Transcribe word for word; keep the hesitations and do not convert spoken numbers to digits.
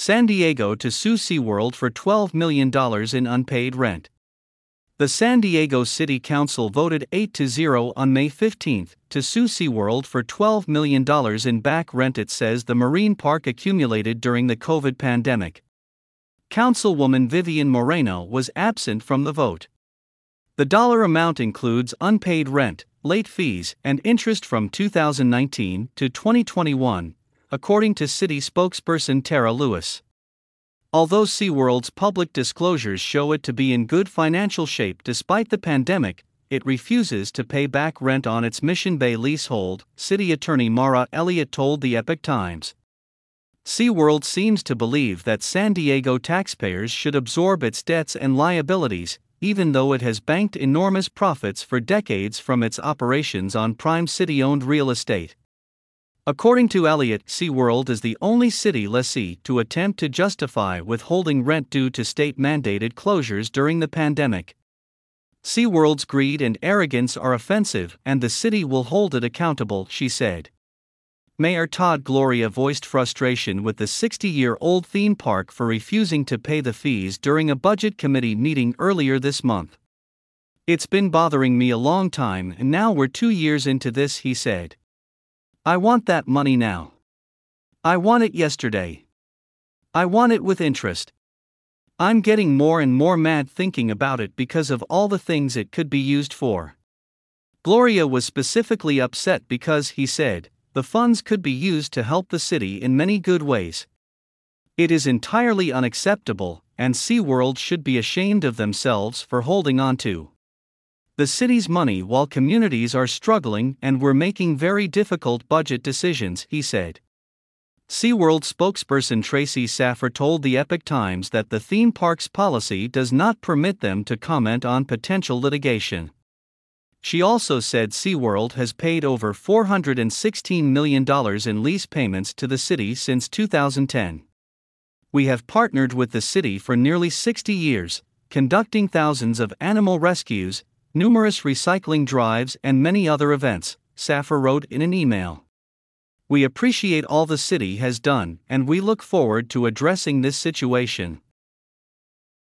San Diego to sue SeaWorld for twelve million dollars in unpaid rent. The San Diego City Council voted eight to zero on May fifteenth to sue SeaWorld for twelve million dollars in back rent it says the marine park accumulated during the COVID pandemic. Councilwoman Vivian Moreno was absent from the vote. The dollar amount includes unpaid rent, late fees, and interest from two thousand nineteen to twenty twenty-one, according to city spokesperson Tara Lewis. Although SeaWorld's public disclosures show it to be in good financial shape despite the pandemic, it refuses to pay back rent on its Mission Bay leasehold, City Attorney Mara Elliott told the Epoch Times. SeaWorld seems to believe that San Diego taxpayers should absorb its debts and liabilities, even though it has banked enormous profits for decades from its operations on prime city-owned real estate. According to Elliott, SeaWorld is the only city lessee to attempt to justify withholding rent due to state-mandated closures during the pandemic. SeaWorld's greed and arrogance are offensive, and the city will hold it accountable, she said. Mayor Todd Gloria voiced frustration with the sixty-year-old theme park for refusing to pay the fees during a budget committee meeting earlier this month. "It's been bothering me a long time, and now we're two years into this," he said. "I want that money now. I want it yesterday. I want it with interest. I'm getting more and more mad thinking about it because of all the things it could be used for." Gloria was specifically upset because, he said, the funds could be used to help the city in many good ways. "It is entirely unacceptable, and SeaWorld should be ashamed of themselves for holding on to the city's money while communities are struggling and we're making very difficult budget decisions," he said. SeaWorld spokesperson Tracy Saffer told the Epoch Times that the theme park's policy does not permit them to comment on potential litigation. She also said SeaWorld has paid over four hundred sixteen million dollars in lease payments to the city since two thousand ten. "We have partnered with the city for nearly sixty years, conducting thousands of animal rescues, numerous recycling drives and many other events," Saffer wrote in an email. "We appreciate all the city has done, and we look forward to addressing this situation."